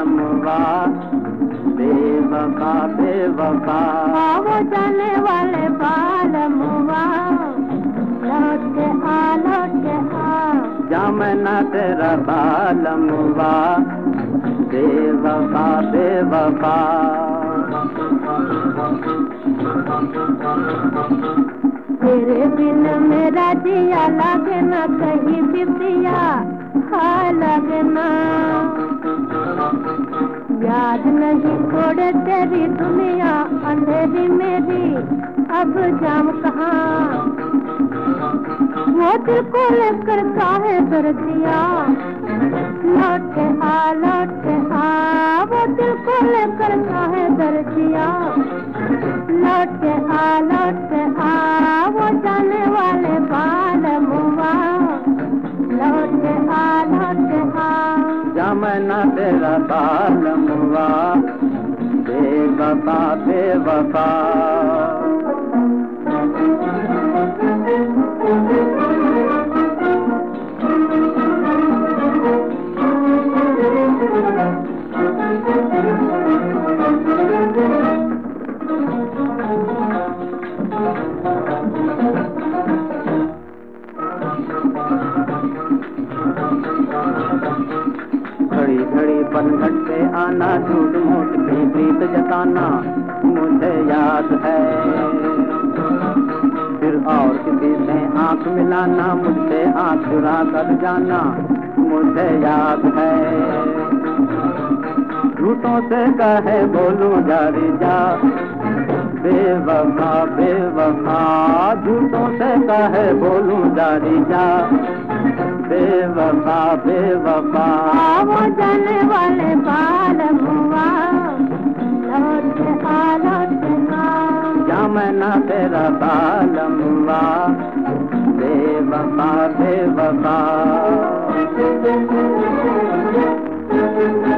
बालमवा बेवफा बेवफा। वो जाने वाले बालमवा लौट के आ जामना तेरा बालमवा बेवफा बेवफा। तेरे बिन मेरा जिया लगे ना कहीं भी पिया लगे ना। याद नहीं छोड़े तेरी दुनिया अंधेरी मेरी अब जाम कहाँ। वो दिल को लेकर काहे दर्दिया लौट के आ वो दिल को लेकर काहे दर्दिया लौट के आ वो जाने वाले बालमवा लौट के आ जामना तेरा बालमवा बेवफा बेवफा। घड़ी घड़ी पनघट पे आना झूठ मूठ भी प्रीत जताना मुझे याद है। फिर और किसी से आंख मिलाना मुझसे आंख चुरा कर जाना मुझे याद है। झूठों से कहे बोलूं जारी जा बेवफा बेवफा। झूठों से कहे बोलूं जारी जा बेवफा बेवफा। वो जाने वाले बालमवा लौट के आ जामना तेरा बालमवा बेवफा बेवफा।